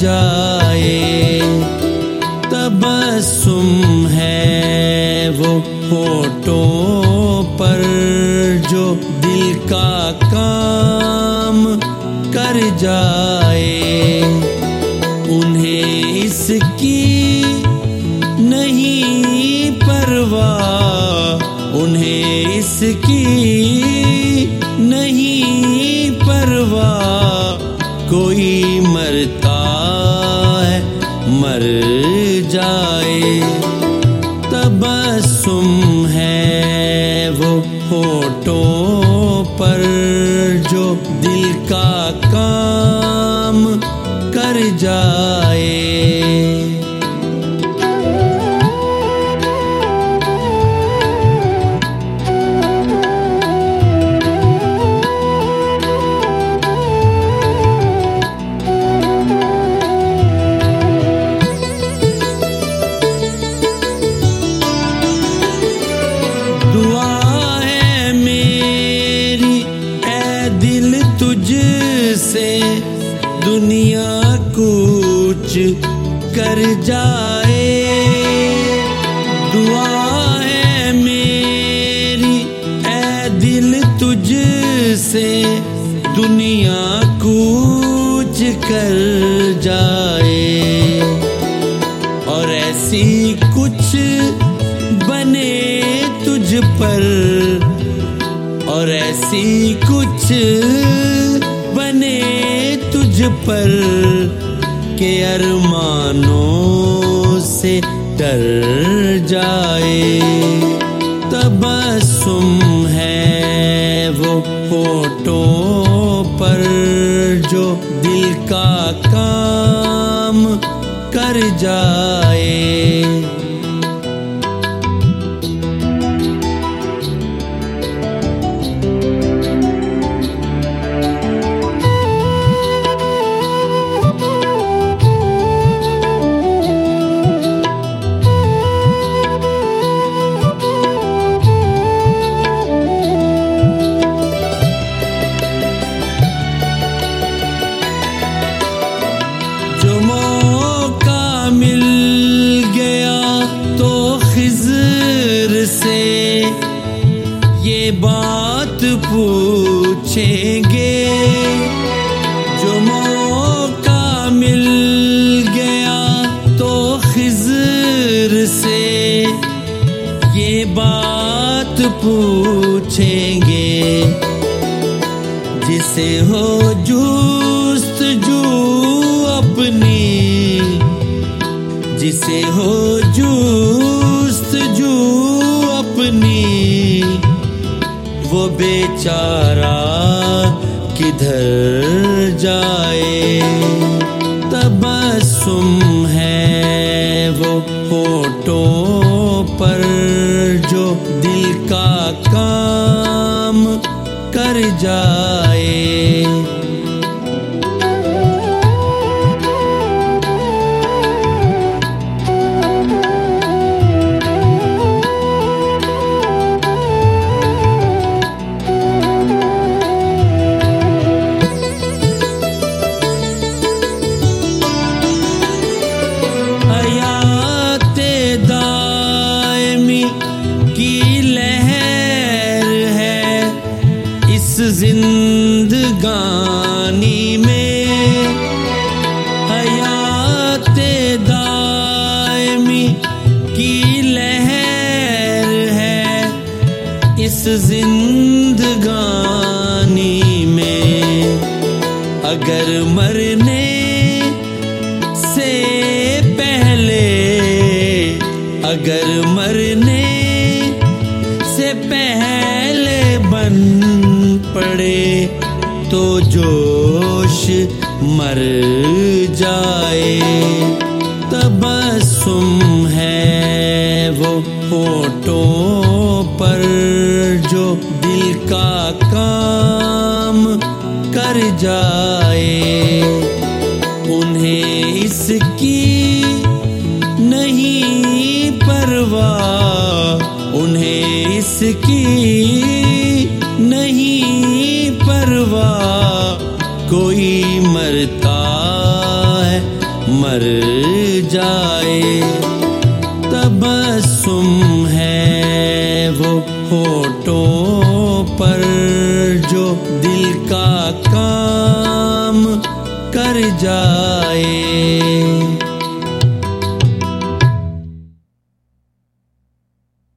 जाए। तबस्सुम है वो होठों पर जो दिल का काम कर जाए। उन्हें इसकी नहीं परवाह, उन्हें इसकी नहीं परवाह। कोई मरता है मर जाए। तबस्सुम है वो होठों पर जो दिल का काम कर जाए। दुआ है मेरी ऐ दिल तुझसे, दुनिया कुछ कर जाए। दुआ है मेरी ऐ दिल तुझसे, दुनिया कुछ कर जाए। और ऐसी कुछ बने तुझ पर, और ऐसी कुछ बने तुझ पर के अरमानों से डर जाए। तबस्सुम है वो होठों पर जो दिल का काम कर जाए। जो मौका मिल गया तो खिज़र से ये बात पूछेंगे। जो मौका मिल गया तो खिज़र से ये बात पूछेंगे। जिसे हो जुस्तजू अपनी, जिसे हो जुस्तजू अपनी, वो बेचारा किधर जाए। तबस्सुम है वो होठों पर जो दिल का काम कर जाए। हयाते दायमी की लहर है इस जिंदगानी में। हयाते दायमी की लहर है इस जिंदगानी में। अगर मरने से पहले, अगर मरने से पहले बन पड़े तो जोश मर जाए। तबस्सुम है वो होठों पर जो दिल का काम कर जाए। उन्हें इसकी नहीं परवाह, उन्हें इसकी नहीं परवाह। कोई मरता है मर जाए। तबस्सुम है वो होठों पर जो दिल का काम कर जाए।